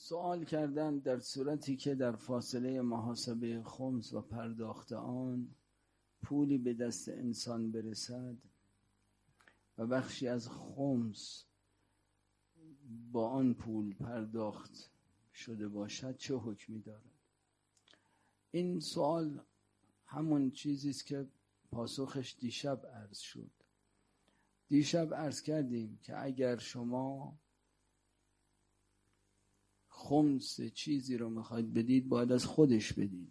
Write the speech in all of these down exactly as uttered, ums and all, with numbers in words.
سوال کردن در صورتی که در فاصله محاسبه خمس و پرداخت آن پولی به دست انسان برسد و بخشی از خمس با آن پول پرداخت شده باشد چه حکمی دارد؟ این سوال همون چیزی است که پاسخش دیشب عرض شد. دیشب عرض کردیم که اگر شما خمس چیزی رو میخواید بدید باید از خودش بدید.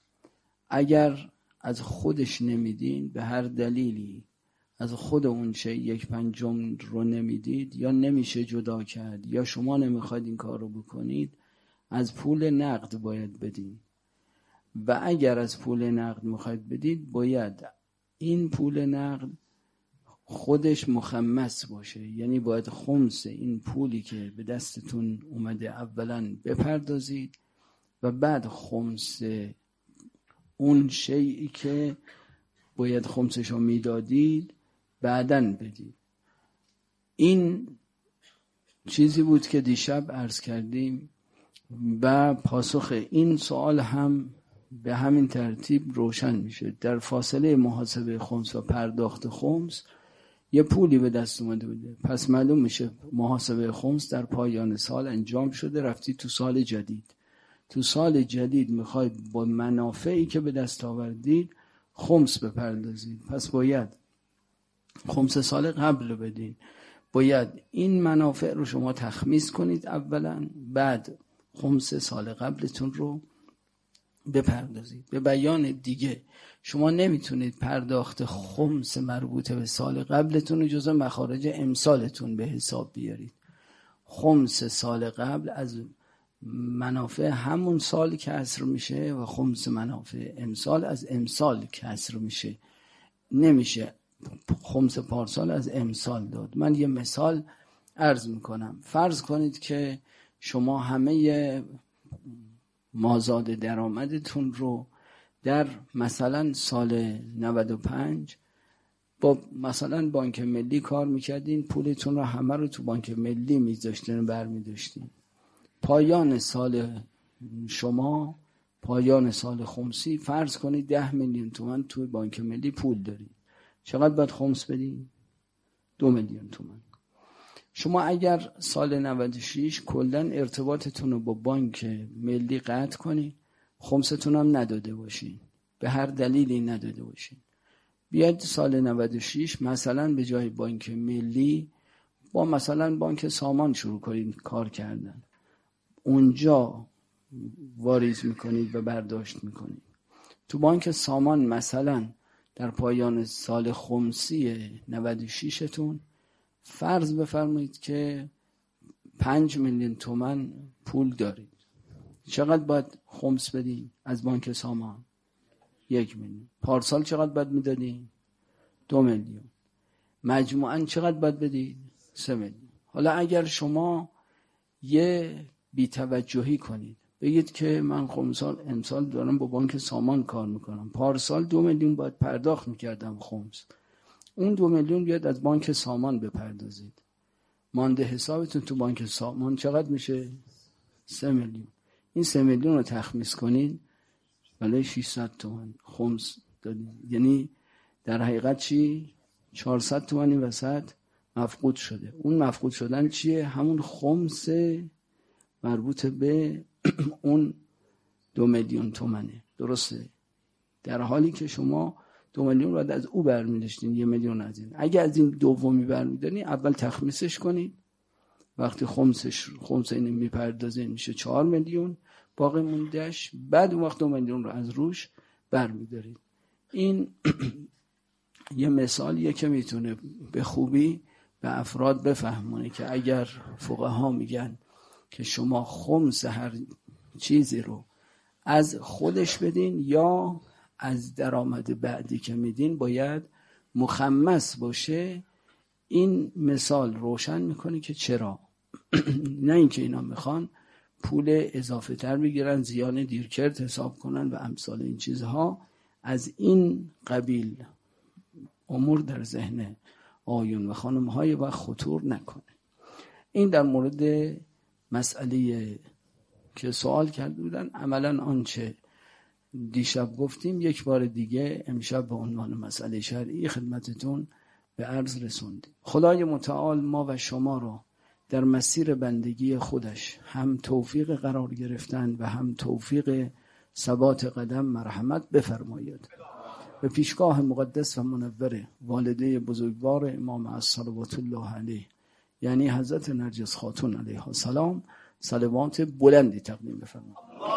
اگر از خودش نمیدین به هر دلیلی از خود اون شی یک پنجم رو نمیدید یا نمیشه جدا کرد یا شما نمیخواید این کار رو بکنید، از پول نقد باید بدین. و اگر از پول نقد میخواید بدید باید این پول نقد خودش مخمس باشه، یعنی باید خمس این پولی که به دستتون اومده اولا بپردازید و بعد خمس اون شیئی که باید خمسش رو میدادید بعدن بدید. این چیزی بود که دیشب عرض کردیم و پاسخ این سوال هم به همین ترتیب روشن میشه. در فاصله محاسبه خمس و پرداخت خمس یه پولی به دست اومده بوده، پس معلوم میشه محاسبه خمس در پایان سال انجام شده، رفتی تو سال جدید. تو سال جدید میخواید با منافعی که به دست آوردید خمس بپردازید، پس باید خمس سال قبل رو بدین. باید این منافع رو شما تخمیس کنید اولا، بعد خمس سال قبلتون رو بپردازید. به بیان دیگه شما نمیتونید پرداخت خمس مربوطه به سال قبلتون رو جزو مخارج امسالتون به حساب بیارید. خمس سال قبل از منافع همون سال کسر میشه و خمس منافع امسال از امسال کسر میشه. نمیشه خمس پارسال از امسال داد. من یه مثال عرض میکنم. فرض کنید که شما همه مازاد درآمدتون رو در مثلا سال نود و پنج با مثلا بانک ملی کار میکردین، پولتون رو همه رو تو بانک ملی میذاشتین و برمیداشتین. پایان سال شما پایان سال خمسی فرض کنید ده میلیون تومان توی بانک ملی پول دارید. چقدر باید خمس بدین؟ دو میلیون تومان. شما اگر سال نود و شش کلن ارتباطتون رو با بانک ملی قطع کنید، خمستون هم نداده باشین، به هر دلیلی نداده باشین، بیاید سال نود و شش مثلا به جای بانک ملی با مثلا بانک سامان شروع کنید کار کردن، اونجا واریز میکنید و برداشت میکنید. تو بانک سامان مثلا در پایان سال خمسی نود و شش تون فرض بفرمایید که پنج میلیون تومان پول دارید. چقدر باید خمس بدین از بانک سامان؟ یک میلیون. پارسال چقدر باید میدادین؟ دو میلیون. مجموعاً چقدر باید بدین؟ سه میلیون. حالا اگر شما یه بی‌توجهی کنید، بگید که من خمسال امسال دارم با بانک سامان کار میکنم، پارسال دو میلیون باید پرداخت میکردم خمس، اون دو میلیون بیاد از بانک سامان بپردازید. مانده حسابتون تو بانک سامان چقدر میشه؟ سه میلیون. این سه میلیون رو تخمیس کنید ولی ششصد تومان خمس دادید. یعنی در حقیقت چی؟ چهارصد تومان این وسط مفقود شده. اون مفقود شدن چیه؟ همون خمس مربوط به اون دو میلیون تومنه. درسته؟ در حالی که شما دو میلیون رو از او برمی‌داشتین، یه میلیون از این. اگه از این دومی برمی‌دارین اول تخمیسش کنید، وقتی خمسش خمس اینو میپردازین میشه چهار میلیون، باقی موندهش بعد اون وقت دو میلیون رو از روش برمی‌دارید. این یه مثالیه که میتونه به خوبی به افراد بفهمونه که اگر فقها میگن که شما خمس هر چیزی رو از خودش بدین یا از درآمد بعدی که میدین باید مخمس باشه، این مثال روشن میکنه که چرا. نه اینکه اینا میخوان پول اضافه تر بگیرن، زیان دیرکرد حساب کنن و امثال این چیزها. از این قبیل امور در ذهن آیون و خانم های و خطور نکنه. این در مورد مسئله که سوال کرده بودن، عملا آنچه دیشب گفتیم یک بار دیگه امشب به عنوان مسئله شرعی خدمتتون به عرض رسوندیم. خدای متعال ما و شما را در مسیر بندگی خودش هم توفیق قرار گرفتن و هم توفیق ثبات قدم مرحمت بفرماید. به پیشگاه مقدس و منور والده بزرگوار امام الصلوات الله علیه یعنی حضرت نرجس خاتون علیها السلام صلوات بلندی تقدیم بفرمایید.